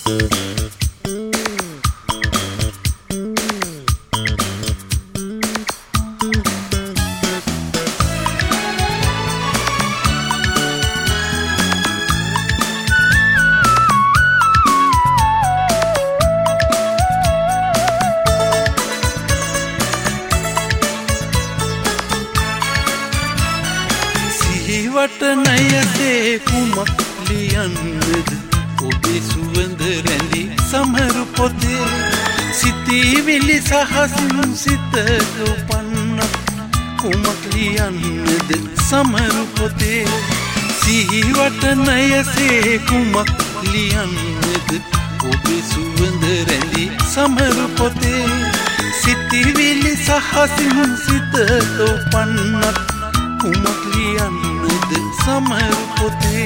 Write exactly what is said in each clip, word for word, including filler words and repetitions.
වටනයසේ කුමක් ලියන්නද ඔබේ සුවඳ රැඳි සමරු පොතේ සිතිවිලි සහසින් සිතක උපන්නක් කුමක් ලියන්නද සමරු පොතේ සිහි වටනයසේ කුමක් ලියන්නද ඔබේ සුවඳ රැඳි සමරු පොතේ සිතිවිලි සහසින් සිතක උපන්නක් කුමක් ලියන්නද සමරු පොතේ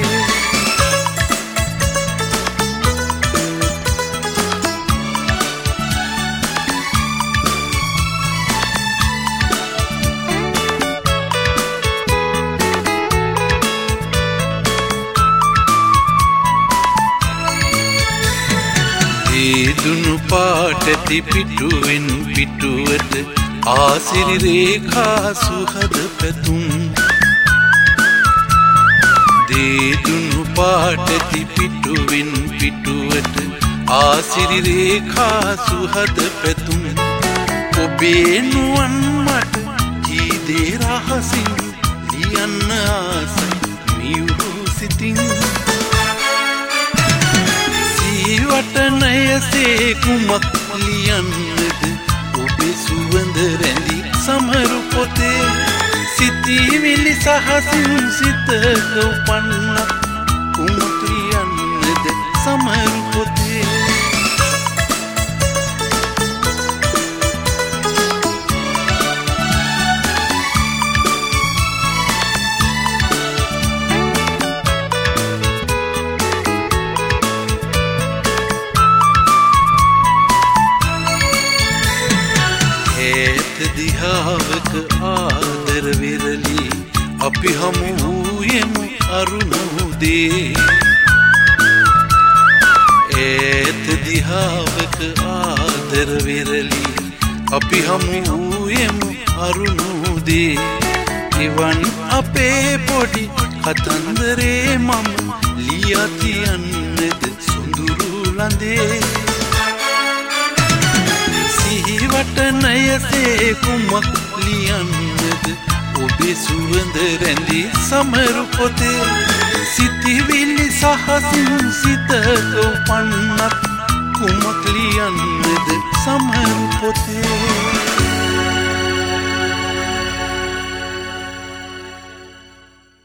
දුණු පාටති පිටුවෙන් පිටුවට ආසිරි රේඛා සුහද පැතුම් දේදුණු පාටති පිටුවෙන් පිටුවට ආසිරි රේඛා සුහද පැතුම් ඔබේ නුවන් මට ජීදේ රහසින් ලියන්න ආසයි මියුරු සිතින් වටනයසේ කුමක් ලියන්නද ඔබේ සුවඳ රැඳි සමරු පොතේ සිතිවිලි සහසින් සිතක උපන්නක් කුමක් ලියන්නද සමරු පොතේ දිහාවක ආදර විරලි අපි හමු වූයෙමු අරුණුදේ ඒත් දිහාවක ආදර විරලි අපි හමු වූයෙමු අරුණුදේ එවන් අපේ පොඩි කතන්දරේ මම ලියා තියන්නද සොඳුරු ලඳේ වටනයසේ කුමක් ලියන්නද ඔබේ සුවඳ රැඳි සමරු පොතේ සිතිවිලි සහසින් සිතක උපන්නක් කුමක් ලියන්නද සමරු පොතේ